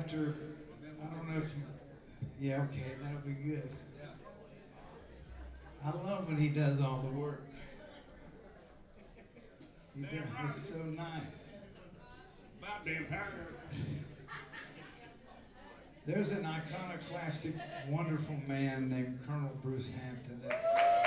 after, I don't know if you, yeah, okay, that'll be good. I love when he does all the work. He does, it's so nice. About damn power. There's an iconoclastic, wonderful man named Colonel Bruce Hampton that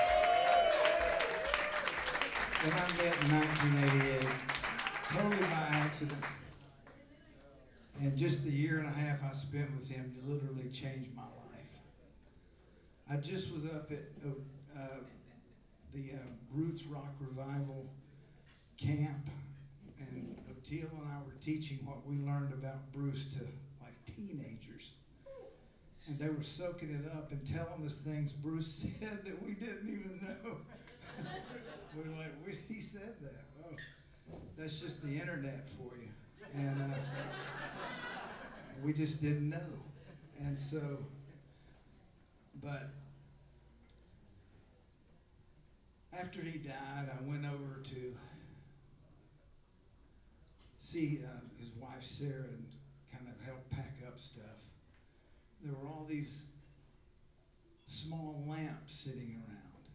I met in 1988, totally by accident. And just the year and a half I spent with him literally changed my life. I just was up at the Roots Rock Revival camp, and Oteil and I were teaching what we learned about Bruce to like teenagers. And they were soaking it up and telling us things Bruce said that we didn't even know. We were like, he said that. Oh, that's just the internet for you. And we just didn't know. And so, but after he died, I went over to see his wife Sarah and kind of help pack up stuff. There were all these small lamps sitting around.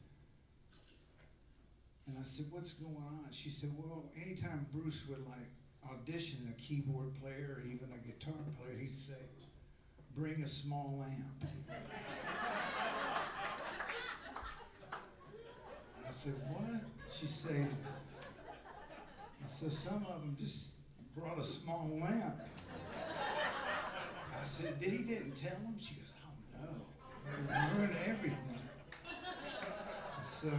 And I said, what's going on? She said, well, anytime Bruce would like audition a keyboard player or even a guitar player, he'd say, bring a small lamp. I said, what? She said, so some of them just brought a small lamp. I said, he didn't tell them? She goes, oh no, they ruined everything. So,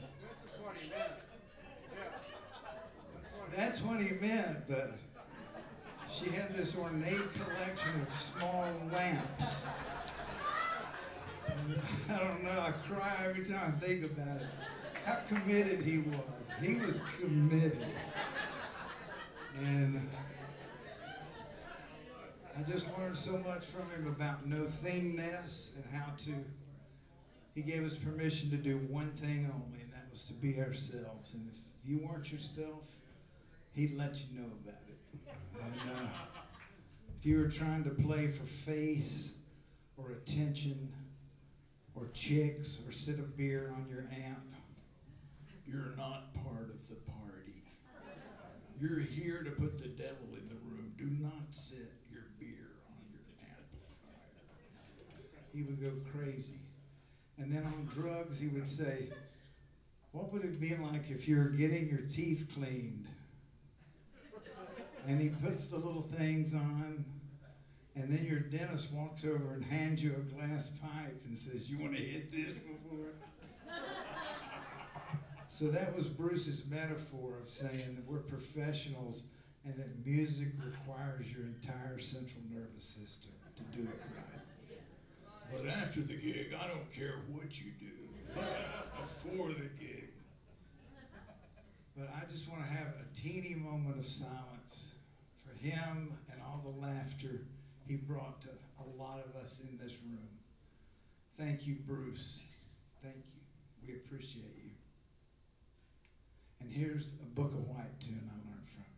that's what he meant, but she had this ornate collection of small lamps. And I don't know, I cry every time I think about it. How committed he was. He was committed. And I just learned so much from him about no thingness and how to, he gave us permission to do one thing only, and that was to be ourselves. And if you weren't yourself, he'd let you know about it. And if you were trying to play for face or attention or chicks or sit a beer on your amp, you're not part of the party. You're here to put the devil in the room. Do not sit your beer on your amplifier. He would go crazy. And then on drugs, he would say, what would it be like if you were getting your teeth cleaned? And he puts the little things on, and then your dentist walks over and hands you a glass pipe and says, you want to hit this before? So that was Bruce's metaphor of saying that we're professionals and that music requires your entire central nervous system to do it right. But after the gig, I don't care what you do. But before the gig. But I just want to have a teeny moment of silence for him and all the laughter he brought to a lot of us in this room. Thank you, Bruce. Thank you. We appreciate you. And here's a Book of White tune I learned from.